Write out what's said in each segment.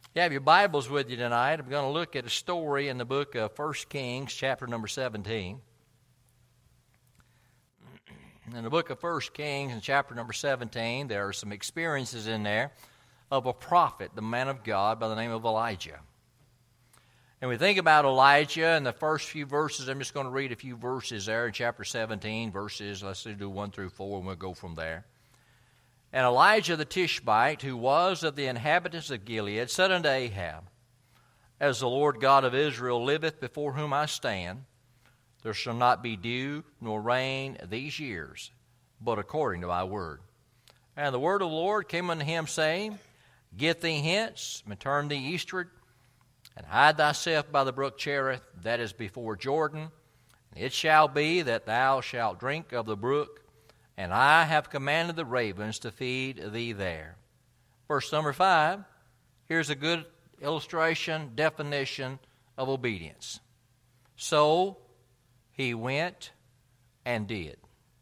You have your Bibles with you tonight. I'm going to look at a story in the book of 1 Kings, chapter number 17. In the book of 1 Kings, in chapter number 17, there are some experiences in there of a prophet, the man of God, by the name of Elijah. And we think about Elijah in the first few verses. I'm just going to read a few verses there in chapter 17, verses, let's do 1 through 4, and we'll go from there. And Elijah the Tishbite, who was of the inhabitants of Gilead, said unto Ahab, As the Lord God of Israel liveth, before whom I stand, there shall not be dew nor rain these years, but according to my word. And the word of the Lord came unto him, saying, Get thee hence, and turn thee eastward, and hide thyself by the brook Cherith, that is before Jordan. And it shall be that thou shalt drink of the brook, and I have commanded the ravens to feed thee there. Verse number 5, here's a good illustration, definition of obedience. So he went and did.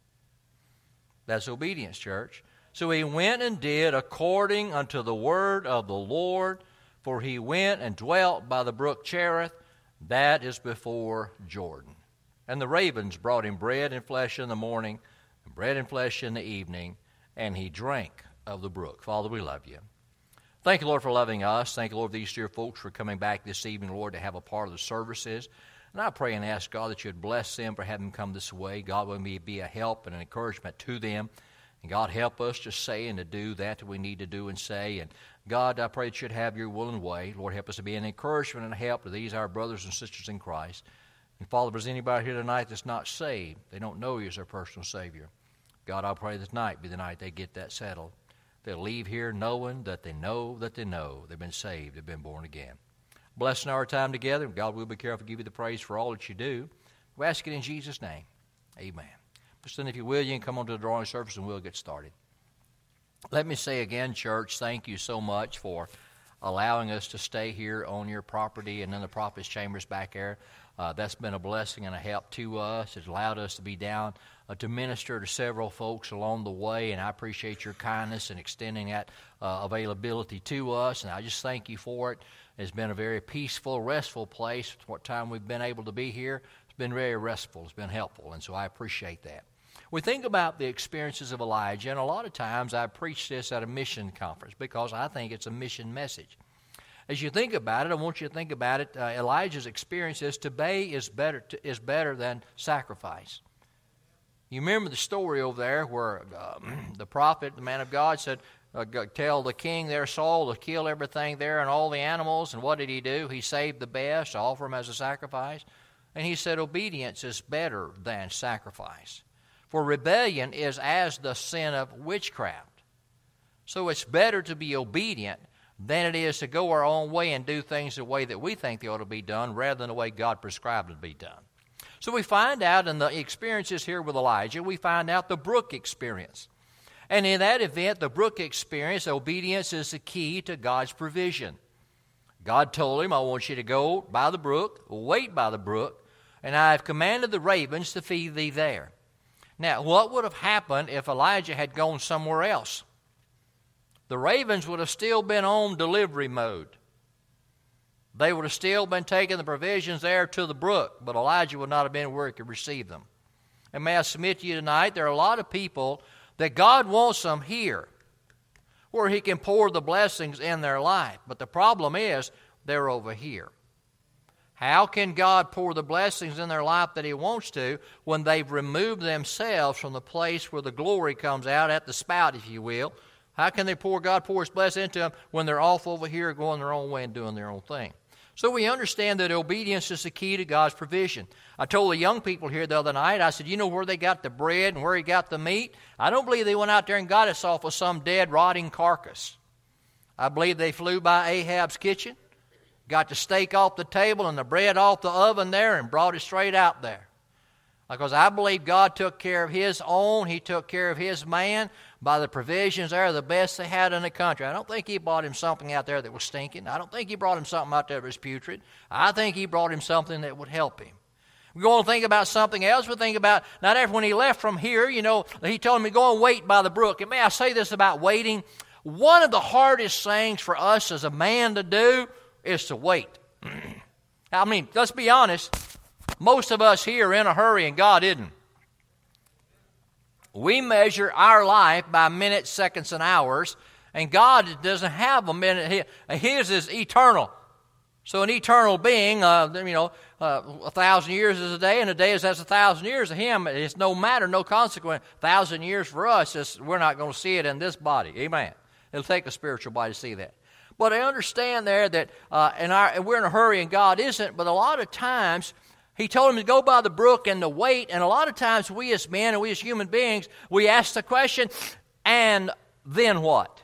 That's obedience, church. So he went and did according unto the word of the Lord, for he went and dwelt by the brook Cherith, that is before Jordan. And the ravens brought him bread and flesh in the morning, and bread and flesh in the evening, and he drank of the brook. Father, we love you. Thank you, Lord, for loving us. Thank you, Lord, these dear folks for coming back this evening, Lord, to have a part of the services. And I pray and ask, God, that you would bless them for having come this way. God, will be a help and an encouragement to them. And God, help us to say and to do that we need to do and say. And God, I pray that you'd have your will and way. Lord, help us to be an encouragement and a help to these, our brothers and sisters in Christ. And Father, if there's anybody here tonight that's not saved, they don't know you as their personal Savior, God, I pray this night be the night they get that settled. They'll leave here knowing that they know they've been saved, they've been born again. Blessing our time together. God, we'll be careful to give you the praise for all that you do. We ask it in Jesus' name. Amen. Just then, if you will, you can come on to the drawing service and we'll get started. Let me say again, church, thank you so much for allowing us to stay here on your property and in the prophet's chambers back there. That's been a blessing and a help to us. It's allowed us to be down to minister to several folks along the way, and I appreciate your kindness in extending that availability to us, and I just thank you for it. It's been a very peaceful, restful place. What time we've been able to be here, it's been very restful. It's been helpful, and so I appreciate that. We think about the experiences of Elijah, and a lot of times I preach this at a mission conference because I think it's a mission message. As you think about it, I want you to think about it. Elijah's experience is to obey is better than sacrifice. You remember the story over there where the prophet, the man of God, said, tell the king there, Saul, to kill everything there and all the animals. And what did he do? He saved the best, offer them as a sacrifice. And he said obedience is better than sacrifice. For rebellion is as the sin of witchcraft. So it's better to be obedient than it is to go our own way and do things the way that we think they ought to be done rather than the way God prescribed it to be done. So we find out in the experiences here with Elijah, we find out the brook experience. And in that event, the brook experience, obedience is the key to God's provision. God told him, I want you to go by the brook, wait by the brook, and I have commanded the ravens to feed thee there. Now, what would have happened if Elijah had gone somewhere else? The ravens would have still been on delivery mode. They would have still been taking the provisions there to the brook, but Elijah would not have been where he could receive them. And may I submit to you tonight, there are a lot of people that God wants them here, where he can pour the blessings in their life. But the problem is, they're over here. How can God pour the blessings in their life that he wants to when they've removed themselves from the place where the glory comes out at the spout, if you will? How can God pour his blessing into them when they're off over here going their own way and doing their own thing? So we understand that obedience is the key to God's provision. I told the young people here the other night, I said, you know where they got the bread and where he got the meat? I don't believe they went out there and got us off of some dead, rotting carcass. I believe they flew by Ahab's kitchen, got the steak off the table and the bread off the oven there and brought it straight out there. Because I believe God took care of his own. He took care of his man by the provisions there, the best they had in the country. I don't think he brought him something out there that was stinking. I don't think he brought him something out there that was putrid. I think he brought him something that would help him. We go and think about something else. We think about, not after when he left from here, you know, he told him to go and wait by the brook. And may I say this about waiting? One of the hardest things for us as a man to do is to wait. I mean, let's be honest. Most of us here are in a hurry and God isn't. We measure our life by minutes, seconds, and hours, and God doesn't have a minute. His is eternal. So an eternal being, 1,000 years is a day, and a day is as 1,000 years to Him. It's no matter, no consequence. 1,000 years for us, we're not going to see it in this body. Amen. It'll take a spiritual body to see that. But I understand there that we're in a hurry and God isn't, but a lot of times He told him to go by the brook and to wait, and a lot of times we as men and we as human beings, we ask the question, and then what?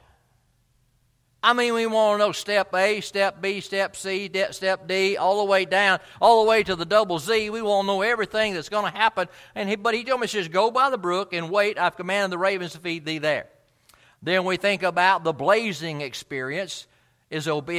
I mean, we want to know step A, step B, step C, step D, all the way down, all the way to the double Z. We want to know everything that's going to happen. But he told me, he says, go by the brook and wait. I've commanded the ravens to feed thee there. Then we think about the blazing experience. In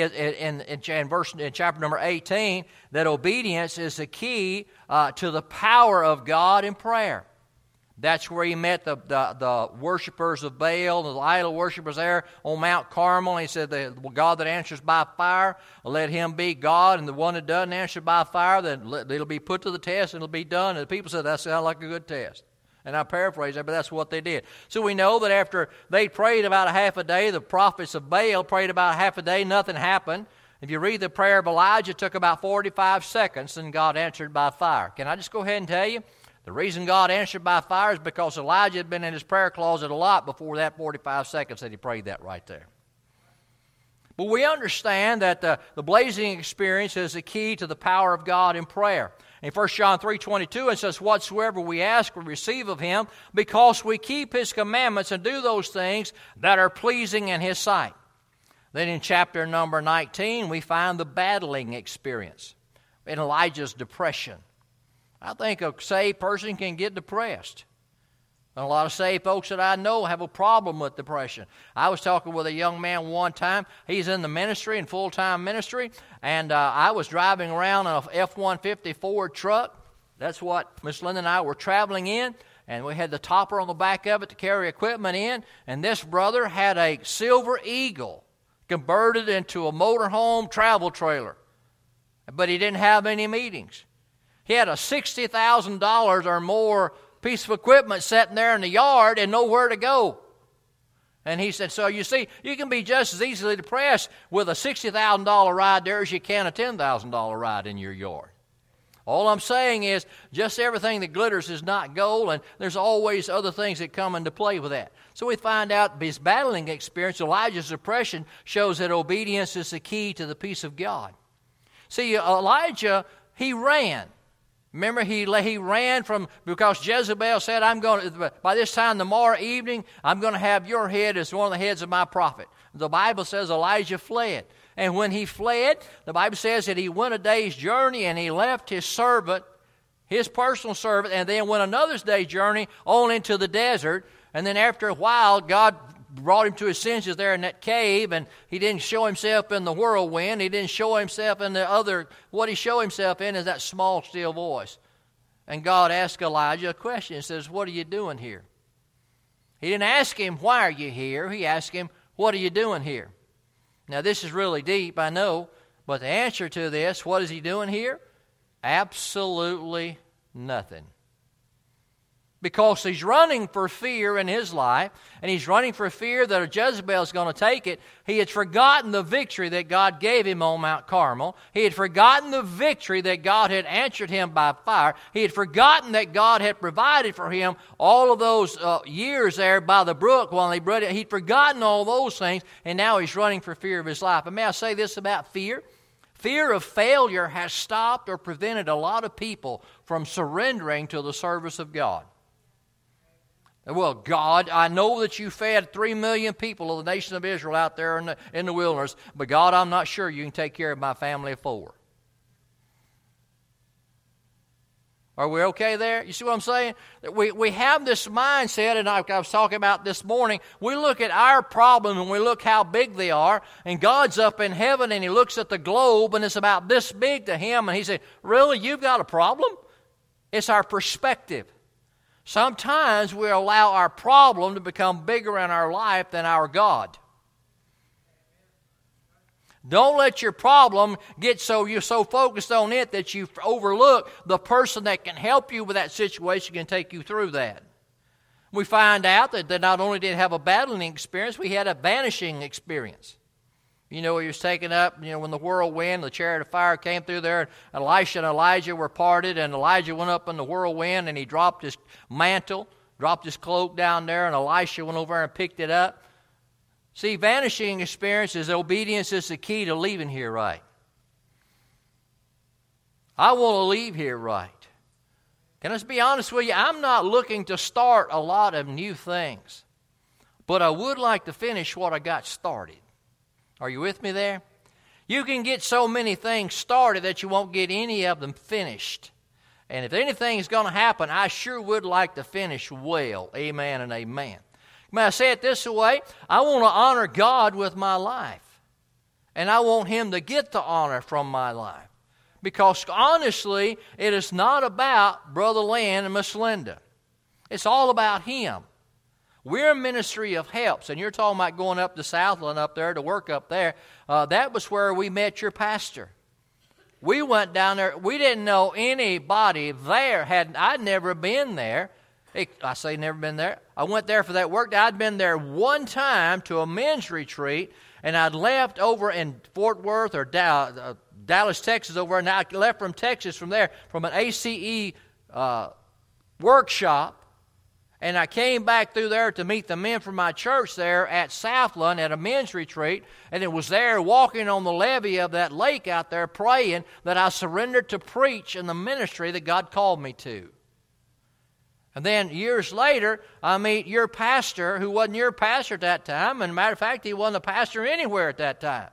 chapter number 18, that obedience is the key to the power of God in prayer. That's where he met the worshipers of Baal, the idol worshipers there on Mount Carmel. He said, the God that answers by fire, let him be God, and the one that doesn't answer by fire, then it'll be put to the test and it'll be done. And the people said, that sounds like a good test. And I paraphrase that, but that's what they did. So we know that after they prayed about a half a day, the prophets of Baal prayed about a half a day, nothing happened. If you read the prayer of Elijah, it took about 45 seconds, and God answered by fire. Can I just go ahead and tell you? The reason God answered by fire is because Elijah had been in his prayer closet a lot before that 45 seconds that he prayed that right there. But we understand that the blazing experience is the key to the power of God in prayer. In 1 John 3:22, it says, whatsoever we ask, we receive of him, because we keep his commandments and do those things that are pleasing in his sight. Then in chapter number 19, we find the battling experience in Elijah's depression. I think a saved person can get depressed. And a lot of saved folks that I know have a problem with depression. I was talking with a young man one time. He's in the ministry, in full-time ministry, and I was driving around on a F-150 Ford truck. That's what Miss Linda and I were traveling in, and we had the topper on the back of it to carry equipment in, and this brother had a Silver Eagle converted into a motorhome travel trailer, but he didn't have any meetings. He had a $60,000 or more piece of equipment sitting there in the yard and nowhere to go. And he said, so you see, you can be just as easily depressed with a $60,000 ride there as you can a $10,000 ride in your yard. All I'm saying is, just everything that glitters is not gold, and there's always other things that come into play with that. So we find out his battling experience, Elijah's depression, shows that obedience is the key to the peace of God. See, Elijah, he ran. Remember, he ran because Jezebel said, by this time tomorrow evening, I'm going to have your head as one of the heads of my prophet. The Bible says Elijah fled. And when he fled, the Bible says that he went a day's journey and he left his servant, his personal servant, and then went another day's journey on into the desert. And then after a while, God brought him to his senses there in that cave, and he didn't show himself in the whirlwind. He didn't show himself in the other. What he showed himself in is that small, still voice. And God asked Elijah a question. He says, what are you doing here? He didn't ask him, why are you here? He asked him, what are you doing here? Now, this is really deep, I know, but the answer to this, what is he doing here? Absolutely nothing. Because he's running for fear in his life, and he's running for fear that Jezebel is going to take it. He had forgotten the victory that God gave him on Mount Carmel. He had forgotten the victory that God had answered him by fire. He had forgotten that God had provided for him all of those years there by the brook while he brought it. He'd forgotten all those things, and now he's running for fear of his life. And may I say this about fear? Fear of failure has stopped or prevented a lot of people from surrendering to the service of God. Well, God, I know that you fed 3 million people of the nation of Israel out there in the wilderness, but God, I'm not sure you can take care of my family of 4. Are we okay there? You see what I'm saying? We have this mindset, and I was talking about this morning. We look at our problem and we look how big they are, and God's up in heaven and He looks at the globe and it's about this big to Him, and He said, really, you've got a problem? It's our perspective. Sometimes we allow our problem to become bigger in our life than our God. Don't let your problem get you're so focused on it that you overlook the person that can help you with that situation, can take you through that. We find out that not only did he have a battling experience, we had a vanishing experience. He was taken up, when the whirlwind, the chariot of fire came through there, and Elisha and Elijah were parted, and Elijah went up in the whirlwind, and he dropped his mantle, dropped his cloak down there, and Elisha went over and picked it up. See, vanishing experiences, obedience is the key to leaving here right. I want to leave here right. Can I just be honest with you? I'm not looking to start a lot of new things, but I would like to finish what I got started. Are you with me there? You can get so many things started that you won't get any of them finished. And if anything is going to happen, I sure would like to finish well. Amen and amen. May I say it this way? I want to honor God with my life. And I want Him to get the honor from my life. Because honestly, it is not about Brother Lynn and Miss Linda. It's all about Him. We're a ministry of helps. And you're talking about going up to Southland up there to work up there. That was where we met your pastor. We went down there. We didn't know anybody there. I'd never been there. I say never been there. I went there for that work. I'd been there one time to a men's retreat, and I'd left over in Fort Worth or Dallas, Texas over, and I left from Texas from there, from an ACE workshop, and I came back through there to meet the men from my church there at Southland at a men's retreat, and it was there walking on the levee of that lake out there praying that I surrendered to preach in the ministry that God called me to. And then years later, I meet your pastor, who wasn't your pastor at that time. And matter of fact, he wasn't a pastor anywhere at that time.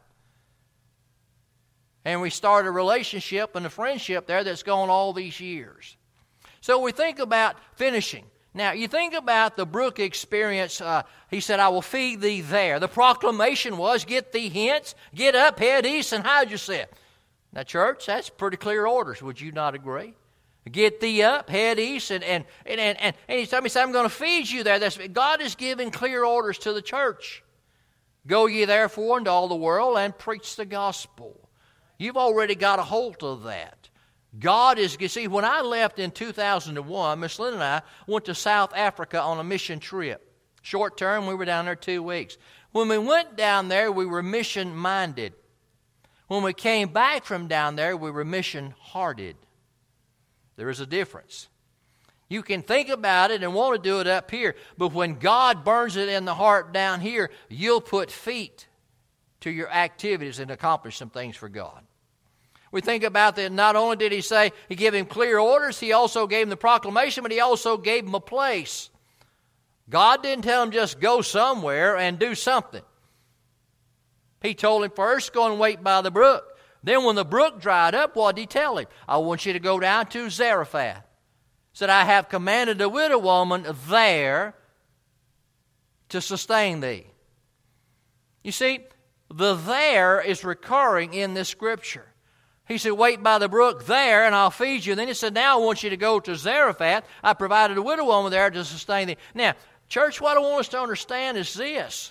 And we started a relationship and a friendship there that's gone all these years. So we think about finishing. Now, you think about the brook experience. He said, I will feed thee there. The proclamation was, get thee hence, get up, head east, and hide yourself. Now, church, that's pretty clear orders. Would you not agree? Get thee up, head east, and he told me, I'm going to feed you there. God is giving clear orders to the church. Go ye therefore into all the world and preach the gospel. You've already got a hold of that. God is, you see, when I left in 2001, Miss Lynn and I went to South Africa on a mission trip. Short term, we were down there 2 weeks. When we went down there, we were mission-minded. When we came back from down there, we were mission-hearted. There is a difference. You can think about it and want to do it up here, but when God burns it in the heart down here, you'll put feet to your activities and accomplish some things for God. We think about that. Not only did He say He gave him clear orders, He also gave him the proclamation, but He also gave him a place. God didn't tell him just go somewhere and do something. He told him first, go and wait by the brook. Then when the brook dried up, what did He tell him? I want you to go down to Zarephath. He said, I have commanded the widow woman there to sustain thee. You see, the there is recurring in this scripture. He said, wait by the brook there and I'll feed you. Then He said, now I want you to go to Zarephath. I provided a widow woman there to sustain thee. Now, church, what I want us to understand is this.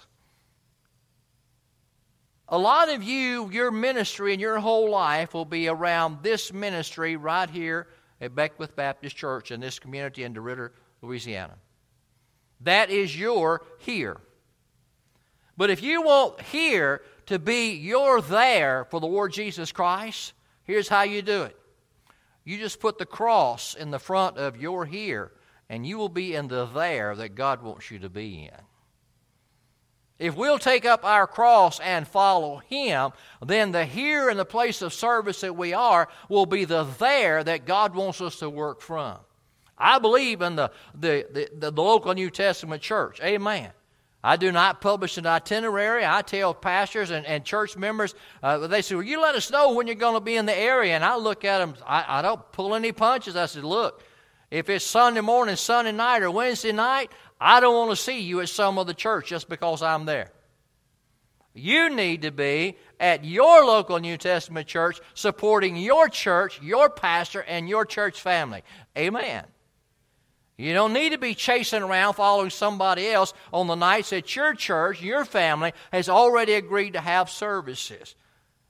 A lot of you, your ministry and your whole life will be around this ministry right here at Beckwith Baptist Church in this community in DeRidder, Louisiana. That is your here. But if you want here to be your there for the Lord Jesus Christ, here's how you do it. You just put the cross in the front of your here, and you will be in the there that God wants you to be in. If we'll take up our cross and follow Him, then the here and the place of service that we are will be the there that God wants us to work from. I believe in the local New Testament church. Amen. I do not publish an itinerary. I tell pastors and church members, they say, well, you let us know when you're going to be in the area. And I look at them, I don't pull any punches. I said, look, if it's Sunday morning, Sunday night, or Wednesday night, I don't want to see you at some other church just because I'm there. You need to be at your local New Testament church supporting your church, your pastor, and your church family. Amen. You don't need to be chasing around following somebody else on the nights that your church, your family, has already agreed to have services.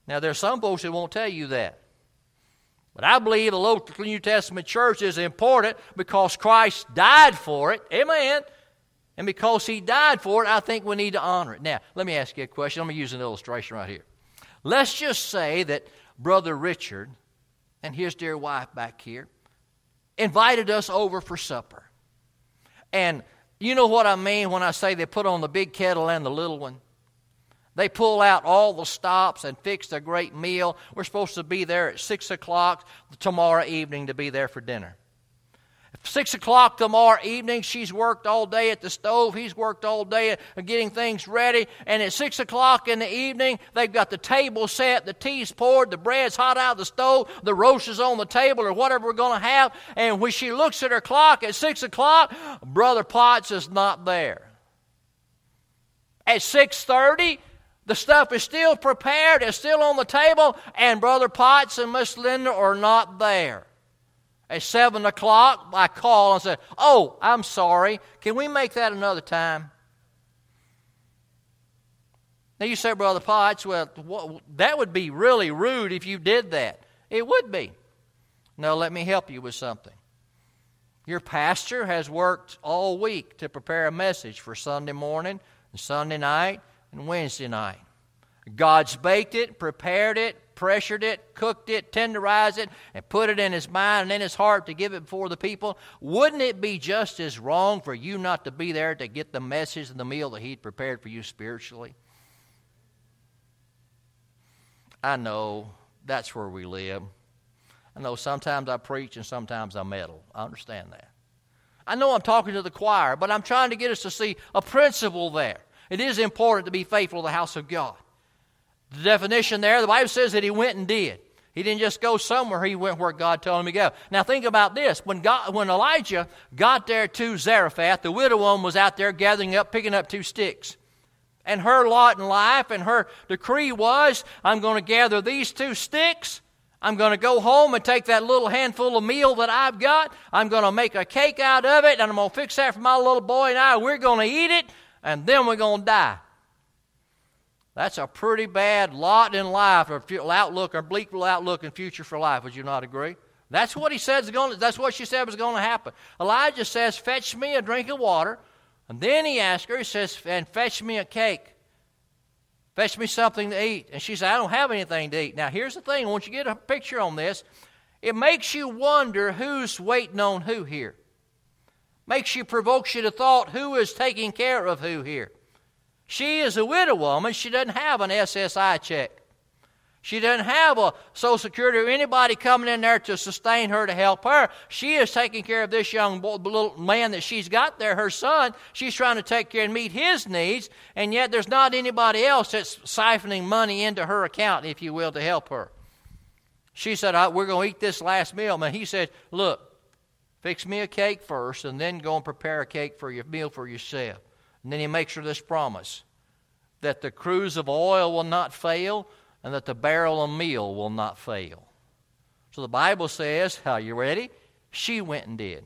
Now, there are some folks that won't tell you that. But I believe the local New Testament church is important because Christ died for it. Amen. And because He died for it, I think we need to honor it. Now, let me ask you a question. I'm going to use an illustration right here. Let's just say that Brother Richard and his dear wife back here invited us over for supper. And you know what I mean when I say they put on the big kettle and the little one? They pull out all the stops and fix a great meal. We're supposed to be there at 6 o'clock tomorrow evening to be there for dinner. 6 o'clock tomorrow evening, she's worked all day at the stove. He's worked all day at getting things ready. And at 6 o'clock in the evening, they've got the table set, the tea's poured, the bread's hot out of the stove, the roast is on the table or whatever we're going to have. And when she looks at her clock at 6 o'clock, Brother Potts is not there. At 6:30, the stuff is still prepared, it's still on the table, and Brother Potts and Miss Linda are not there. At 7 o'clock, I call and say, "Oh, I'm sorry. Can we make that another time?" Now you say, "Brother Potts, well, that would be really rude if you did that." It would be. No, let me help you with something. Your pastor has worked all week to prepare a message for Sunday morning, and Sunday night, and Wednesday night. God's baked it, prepared it, pressured it, cooked it, tenderized it, and put it in His mind and in His heart to give it before the people. Wouldn't it be just as wrong for you not to be there to get the message and the meal that He'd prepared for you spiritually? I know that's where we live. I know sometimes I preach and sometimes I meddle. I understand that. I know I'm talking to the choir, but I'm trying to get us to see a principle there. It is important to be faithful to the house of God. The definition there, the Bible says that he went and did. He didn't just go somewhere, he went where God told him to go. Now think about this. When Elijah got there to Zarephath, the widow woman was out there picking up 2 sticks. And her lot in life and her decree was, I'm going to gather these 2 sticks. I'm going to go home and take that little handful of meal that I've got. I'm going to make a cake out of it, and I'm going to fix that for my little boy and I. We're going to eat it, and then we're going to die. That's a pretty bad lot in life, or outlook, or bleak outlook and future for life. Would you not agree? That's what he said. That's what she said was going to happen. Elijah says, "Fetch me a drink of water," and then he asks her. He says, "And fetch me a cake. Fetch me something to eat." And she said, "I don't have anything to eat." Now, here's the thing. Once you get a picture on this, it makes you wonder who's waiting on who here. Provokes you to thought, who is taking care of who here? She is a widow woman. She doesn't have an SSI check. She doesn't have a Social Security or anybody coming in there to sustain her, to help her. She is taking care of this young little man that she's got there, her son. She's trying to take care and meet his needs, and yet there's not anybody else that's siphoning money into her account, if you will, to help her. She said, "We're going to eat this last meal." Man, he said, "Look, fix me a cake first, and then go and prepare a cake for your meal for yourself." And then he makes her this promise, that the cruse of oil will not fail, and that the barrel of meal will not fail. So the Bible says, are you ready? She went and did.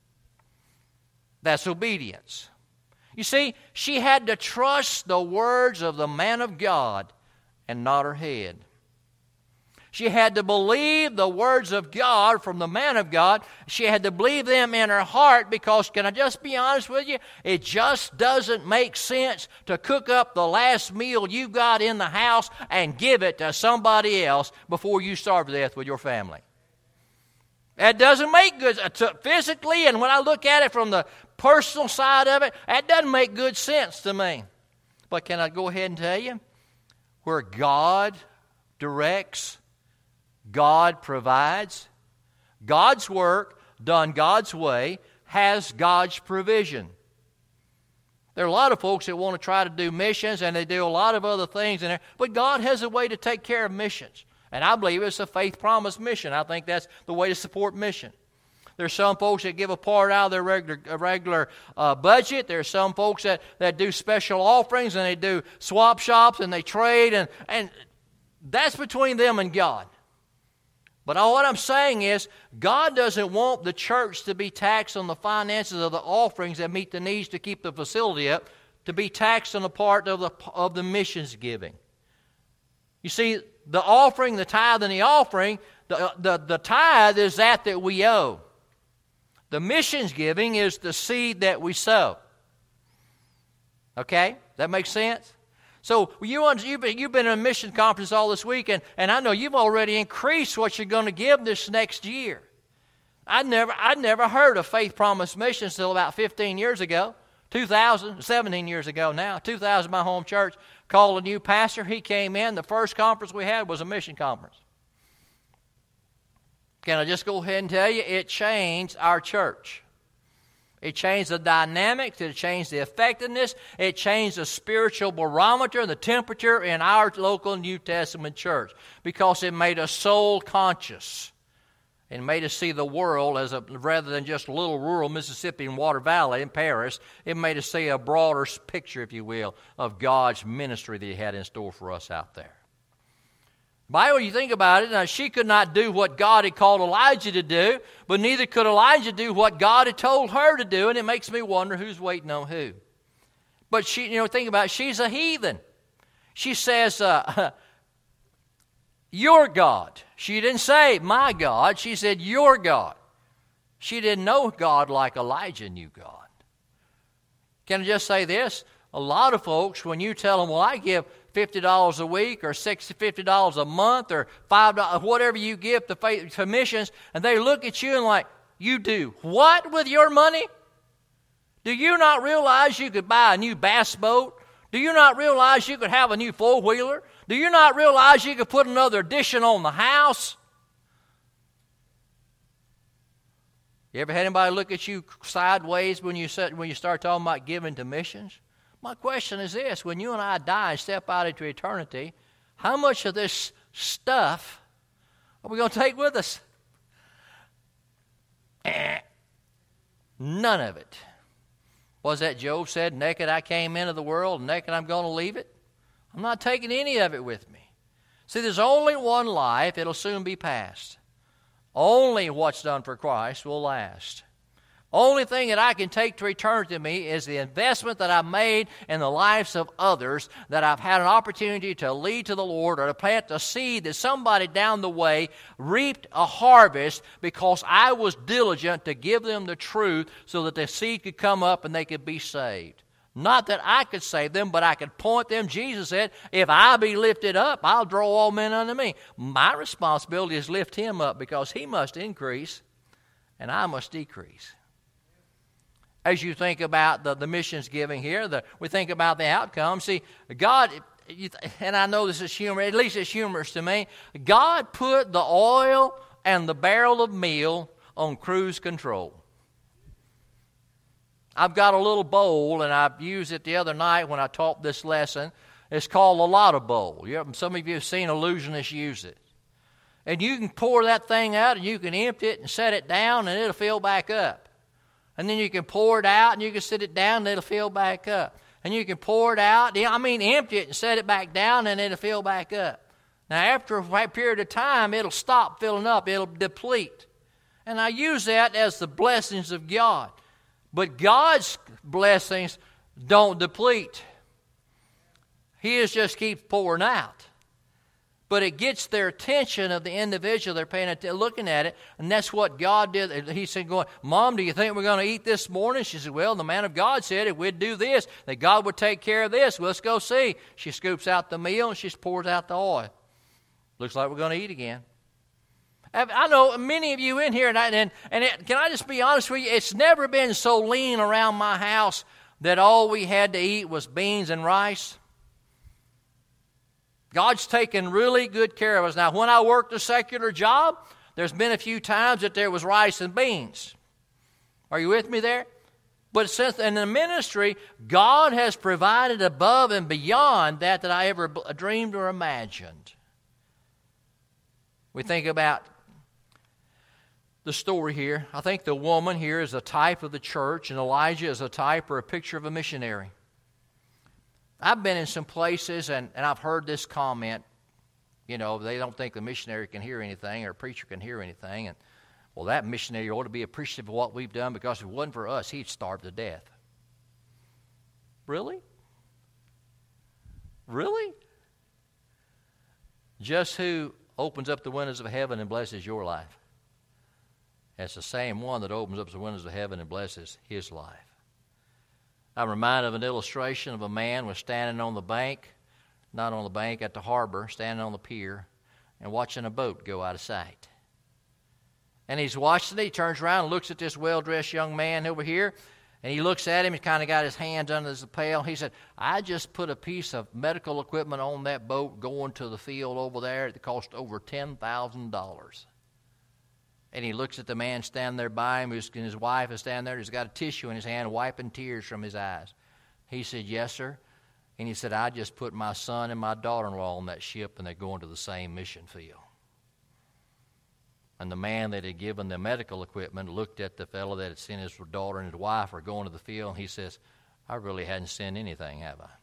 That's obedience. You see, she had to trust the words of the man of God and not her head. She had to believe the words of God from the man of God. She had to believe them in her heart, because, can I just be honest with you, it just doesn't make sense to cook up the last meal you got in the house and give it to somebody else before you starve to death with your family. That doesn't make good physically, and when I look at it from the personal side of it, that doesn't make good sense to me. But can I go ahead and tell you, where God directs, God provides. God's work, done God's way, has God's provision. There are a lot of folks that want to try to do missions, and they do a lot of other things in there, but God has a way to take care of missions. And I believe it's a faith promise mission. I think that's the way to support mission. There's some folks that give a part out of their regular budget. There's some folks that do special offerings, and they do swap shops, and they trade, and that's between them and God. But what I'm saying is, God doesn't want the church to be taxed on the finances of the offerings that meet the needs to keep the facility up, to be taxed on the part of the missions giving. You see, the offering, the tithe and the offering, the tithe is that we owe. The missions giving is the seed that we sow. Okay? That makes sense? So you've been in a mission conference all this week, and I know you've already increased what you're going to give this next year. I'd never heard of Faith Promise Missions until about 15 years ago. 17 years ago now. 2000, my home church called a new pastor. He came in. The first conference we had was a mission conference. Can I just go ahead and tell you, it changed our church. It changed the dynamics. It changed the effectiveness. It changed the spiritual barometer and the temperature in our local New Testament church because it made us soul conscious. It made us see the world as rather than just a little rural Mississippi and Water Valley in Paris. It made us see a broader picture, if you will, of God's ministry that He had in store for us out there. Bible, you think about it, now she could not do what God had called Elijah to do, but neither could Elijah do what God had told her to do, and it makes me wonder who's waiting on who. But she, think about it, she's a heathen. She says, your God. She didn't say, my God. She said, your God. She didn't know God like Elijah knew God. Can I just say this? A lot of folks, when you tell them, well, I give $50 a week or $50 a month or $5, whatever you give to missions, and they look at you and like, you do what with your money? Do you not realize you could buy a new bass boat? Do you not realize you could have a new four-wheeler? Do you not realize you could put another addition on the house? You ever had anybody look at you sideways when you start talking about giving to missions? My question is this: when you and I die and step out into eternity, how much of this stuff are we going to take with us? None of it. Was that Job said, naked I came into the world, naked I'm going to leave it? I'm not taking any of it with me. See, there's only one life. It'll soon be past. Only what's done for Christ will last. Only thing that I can take to eternity to me is the investment that I've made in the lives of others, that I've had an opportunity to lead to the Lord or to plant a seed that somebody down the way reaped a harvest because I was diligent to give them the truth so that the seed could come up and they could be saved. Not that I could save them, but I could point them. Jesus said, if I be lifted up, I'll draw all men unto me. My responsibility is lift him up because he must increase and I must decrease. As you think about the missions giving here, we think about the outcome. See, God, and I know this is humorous, at least it's humorous to me, God put the oil and the barrel of meal on cruise control. I've got a little bowl, and I used it the other night when I taught this lesson. It's called a Lotta Bowl. Some of you have seen illusionists use it. And you can pour that thing out, and you can empty it and set it down, and it'll fill back up. And then you can pour it out, and you can set it down, and it'll fill back up. And you can pour it out, empty it and set it back down, and it'll fill back up. Now, after a period of time, it'll stop filling up. It'll deplete. And I use that as the blessings of God. But God's blessings don't deplete. He just keeps pouring out. But it gets their attention of the individual. They're paying attention, looking at it, and that's what God did. He said, Mom, do you think we're going to eat this morning? She said, well, the man of God said if we'd do this, that God would take care of this. Well, let's go see. She scoops out the meal, and she pours out the oil. Looks like we're going to eat again. I know many of you in here, can I just be honest with you? It's never been so lean around my house that all we had to eat was beans and rice. God's taken really good care of us. Now, when I worked a secular job, there's been a few times that there was rice and beans. Are you with me there? But since in the ministry, God has provided above and beyond that I ever dreamed or imagined. We think about the story here. I think the woman here is a type of the church, and Elijah is a type or a picture of a missionary. I've been in some places, and I've heard this comment, they don't think the missionary can hear anything or a preacher can hear anything. And, well, that missionary ought to be appreciative of what we've done because if it wasn't for us, he'd starve to death. Really? Really? Just who opens up the windows of heaven and blesses your life? That's the same one that opens up the windows of heaven and blesses his life. I'm reminded of an illustration of a man was standing on the bank, not on the bank, at the harbor, standing on the pier, and watching a boat go out of sight. And he's watching it. He turns around and looks at this well-dressed young man over here, and he looks at him. He's kind of got his hands under his lapel. He said, I just put a piece of medical equipment on that boat going to the field over there. It cost over $10,000. And he looks at the man standing there by him, and his wife is standing there. He's got a tissue in his hand, wiping tears from his eyes. He said, yes, sir. And he said, I just put my son and my daughter-in-law on that ship, and they're going to the same mission field. And the man that had given the medical equipment looked at the fellow that had sent his daughter and his wife are going to the field, and he says, I really hadn't sent anything, have I?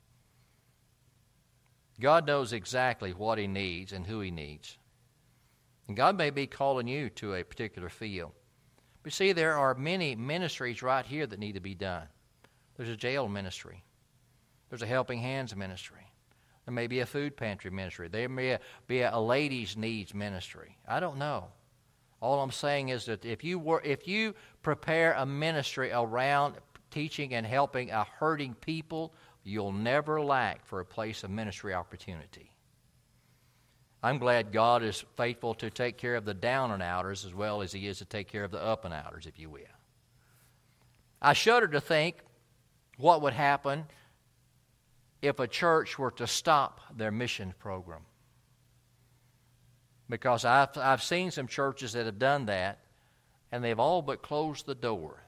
God knows exactly what he needs and who he needs. And God may be calling you to a particular field. But see, there are many ministries right here that need to be done. There's a jail ministry. There's a Helping Hands ministry. There may be a food pantry ministry. There may be a ladies' needs ministry. I don't know. All I'm saying is that if you prepare a ministry around teaching and helping a hurting people, you'll never lack for a place of ministry opportunity. I'm glad God is faithful to take care of the down and outers as well as he is to take care of the up and outers, if you will. I shudder to think what would happen if a church were to stop their mission program. Because I've seen some churches that have done that, and they've all but closed the door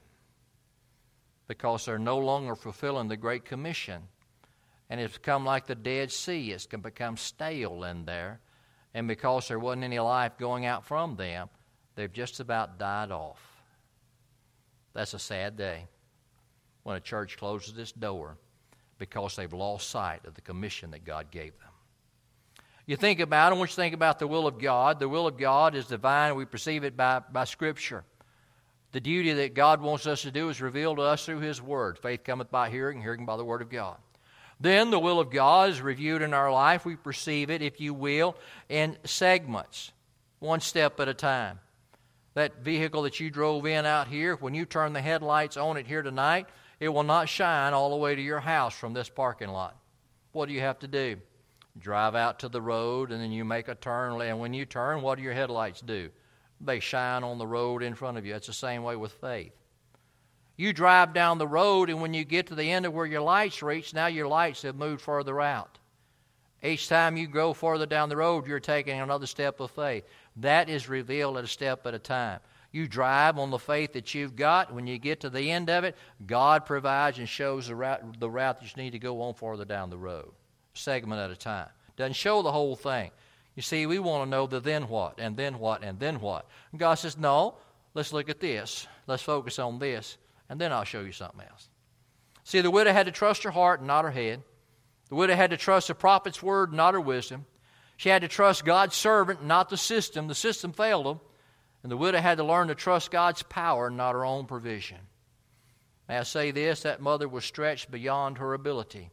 because they're no longer fulfilling the Great Commission. And it's become like the Dead Sea. It's become stale in there. And because there wasn't any life going out from them, they've just about died off. That's a sad day when a church closes its door because they've lost sight of the commission that God gave them. You think about it, I want you to think about the will of God. The will of God is divine. We perceive it by Scripture. The duty that God wants us to do is revealed to us through his word. Faith cometh by hearing, and hearing by the word of God. Then the will of God is reviewed in our life. We perceive it, if you will, in segments, one step at a time. That vehicle that you drove in out here, when you turn the headlights on it here tonight, it will not shine all the way to your house from this parking lot. What do you have to do? Drive out to the road, and then you make a turn. And when you turn, what do your headlights do? They shine on the road in front of you. It's the same way with faith. You drive down the road, and when you get to the end of where your lights reach, now your lights have moved further out. Each time you go further down the road, you're taking another step of faith. That is revealed at a step at a time. You drive on the faith that you've got. When you get to the end of it, God provides and shows the route that you need to go on further down the road, segment at a time. Doesn't show the whole thing. You see, we want to know the then what, and then what, and then what. And God says, no, let's look at this. Let's focus on this. And then I'll show you something else. See, the widow had to trust her heart and not her head. The widow had to trust the prophet's word, not her wisdom. She had to trust God's servant, not the system. The system failed them. And the widow had to learn to trust God's power, not her own provision. May I say this? That mother was stretched beyond her ability.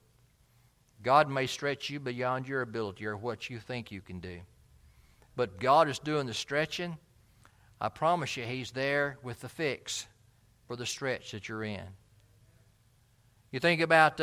God may stretch you beyond your ability or what you think you can do. But God is doing the stretching. I promise you, he's there with the fix for the stretch that you're in. You think about,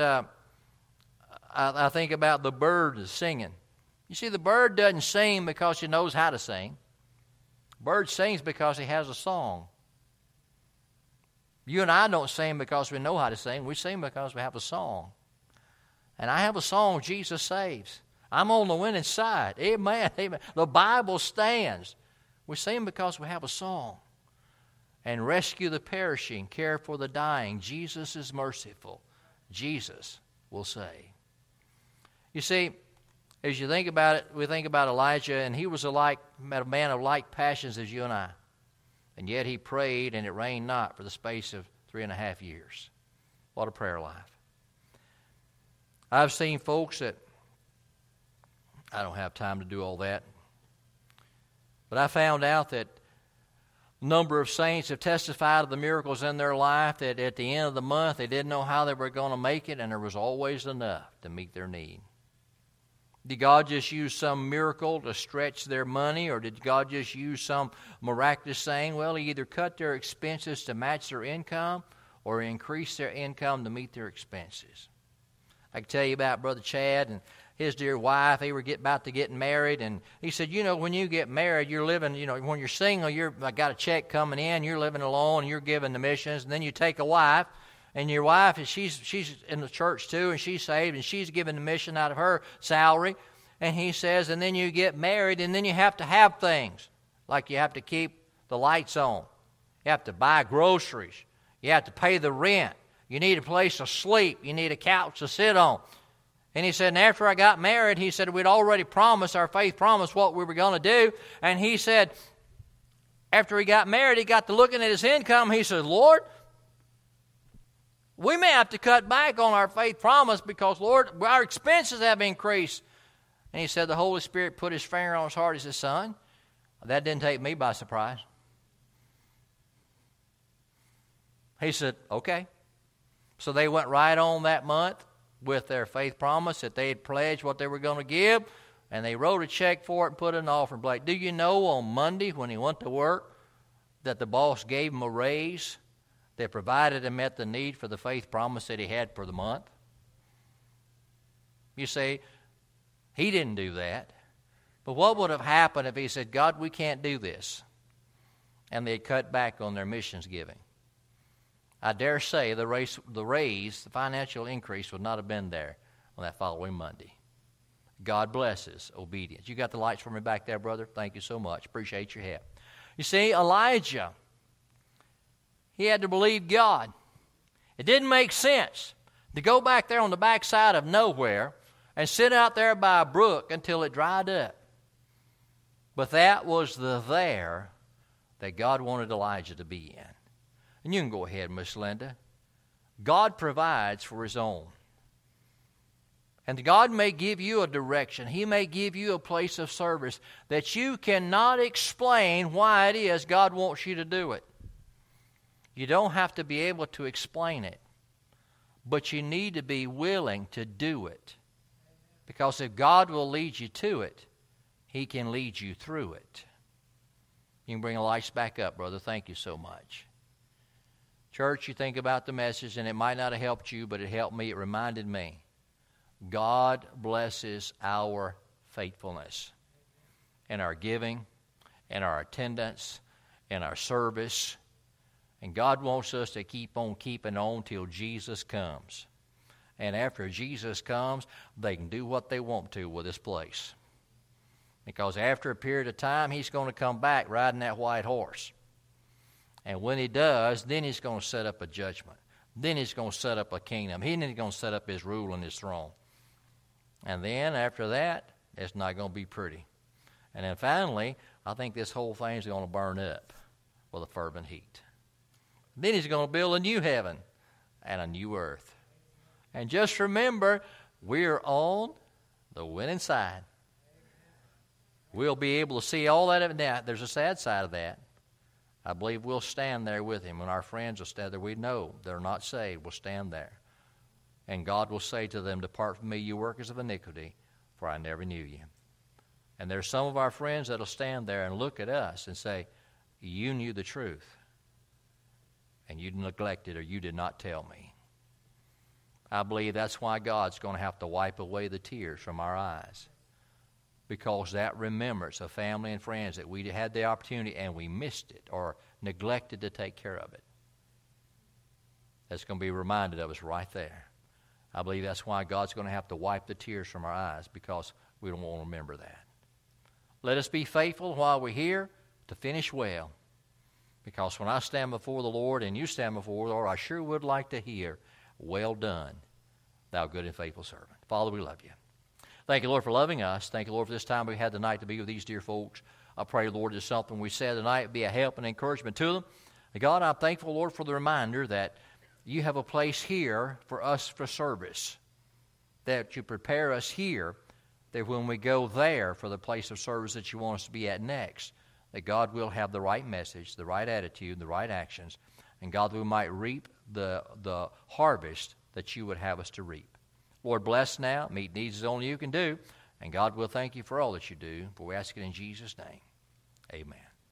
I think about the bird singing. You see, the bird doesn't sing because he knows how to sing. The bird sings because he has a song. You and I don't sing because we know how to sing. We sing because we have a song. And I have a song, Jesus Saves. I'm on the winning side. Amen. Amen. The Bible stands. We sing because we have a song. And rescue the perishing, care for the dying. Jesus is merciful. Jesus will save. You see, as you think about it, we think about Elijah, and he was a man of like passions as you and I. And yet he prayed, and it rained not for the space of 3.5 years. What a prayer life. I've seen folks that, I don't have time to do all that, but I found out that a number of saints have testified of the miracles in their life that at the end of the month they didn't know how they were going to make it, and there was always enough to meet their need. Did God just use some miracle to stretch their money, or did God just use some miraculous thing? Well, He either cut their expenses to match their income or increase their income to meet their expenses. I can tell you about Brother Chad and his dear wife. They were about to get married, and he said, when you get married, you're living, when you're single, I got a check coming in, you're living alone, and you're giving the missions, and then you take a wife, and your wife, she's in the church too, and she's saved, and she's giving the mission out of her salary. And he says, and then you get married, and then you have to have things. Like you have to keep the lights on. You have to buy groceries. You have to pay the rent. You need a place to sleep. You need a couch to sit on. And he said, and after I got married, he said, we'd already promised, our faith promised what we were going to do. And he said, after he got married, he got to looking at his income. He said, Lord, we may have to cut back on our faith promise because, Lord, our expenses have increased. And he said the Holy Spirit put His finger on his heart. He said, son, that didn't take me by surprise. He said, okay. So they went right on that month with their faith promise that they had pledged what they were going to give, and they wrote a check for it and put it in the offering plate. Do you know on Monday when he went to work that the boss gave him a raise that provided and met the need for the faith promise that he had for the month? You say, he didn't do that. But what would have happened if he said, God, we can't do this? And they cut back on their missions giving. I dare say the financial increase would not have been there on that following Monday. God blesses obedience. You got the lights for me back there, brother? Thank you so much. Appreciate your help. You see, Elijah, he had to believe God. It didn't make sense to go back there on the backside of nowhere and sit out there by a brook until it dried up. But that was the there that God wanted Elijah to be in. And you can go ahead, Miss Linda. God provides for His own. And God may give you a direction. He may give you a place of service that you cannot explain why it is God wants you to do it. You don't have to be able to explain it, but you need to be willing to do it. Because if God will lead you to it, He can lead you through it. You can bring the lights back up, brother. Thank you so much. Church, you think about the message, and it might not have helped you, but it helped me. It reminded me. God blesses our faithfulness in our giving, in our attendance, in our service. And God wants us to keep on keeping on till Jesus comes. And after Jesus comes, they can do what they want to with this place. Because after a period of time, He's going to come back riding that white horse. And when He does, then He's going to set up a judgment. Then He's going to set up a kingdom. Then He's going to set up His rule and His throne. And then after that, it's not going to be pretty. And then finally, I think this whole thing is going to burn up with a fervent heat. Then He's going to build a new heaven and a new earth. And just remember, we're on the winning side. We'll be able to see all that. Now, there's a sad side of that. I believe we'll stand there with Him. When our friends will stand there, we know they're not saved. We'll stand there. And God will say to them, depart from me, you workers of iniquity, for I never knew you. And there's some of our friends that will stand there and look at us and say, you knew the truth, and you neglected or you did not tell me. I believe that's why God's going to have to wipe away the tears from our eyes. Because that remembrance of family and friends that we had the opportunity and we missed it or neglected to take care of it. That's going to be reminded of us right there. I believe that's why God's going to have to wipe the tears from our eyes, because we don't want to remember that. Let us be faithful while we're here to finish well. Because when I stand before the Lord and you stand before the Lord, I sure would like to hear, well done, thou good and faithful servant. Father, we love you. Thank you, Lord, for loving us. Thank you, Lord, for this time we had tonight to be with these dear folks. I pray, Lord, that something we said tonight be a help and encouragement to them. And God, I'm thankful, Lord, for the reminder that you have a place here for us for service, that you prepare us here, that when we go there for the place of service that you want us to be at next, that God will have the right message, the right attitude, the right actions, and God, we might reap the harvest that you would have us to reap. Lord, bless now. Meet needs as only you can do. And God will thank you for all that you do, for we ask it in Jesus' name. Amen.